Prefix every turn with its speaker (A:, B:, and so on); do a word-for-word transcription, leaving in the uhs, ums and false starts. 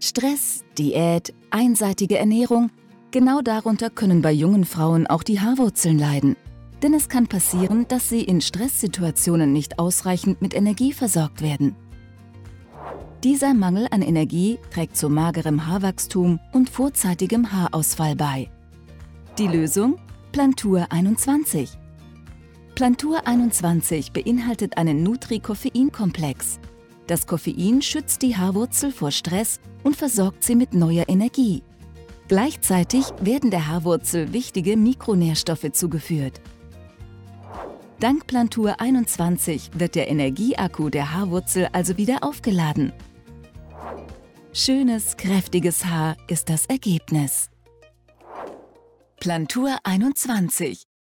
A: Stress, Diät, einseitige Ernährung, genau darunter können bei jungen Frauen auch die Haarwurzeln leiden. Denn es kann passieren, dass sie in Stresssituationen nicht ausreichend mit Energie versorgt werden. Dieser Mangel an Energie trägt zu magerem Haarwachstum und vorzeitigem Haarausfall bei. Die Lösung? Plantur einundzwanzig. Plantur einundzwanzig beinhaltet einen Nutri-Koffein-Komplex. Das Koffein schützt die Haarwurzel vor Stress und versorgt sie mit neuer Energie. Gleichzeitig werden der Haarwurzel wichtige Mikronährstoffe zugeführt. Dank Plantur einundzwanzig wird der Energieakku der Haarwurzel also wieder aufgeladen. Schönes, kräftiges Haar ist das Ergebnis. Plantur einundzwanzig.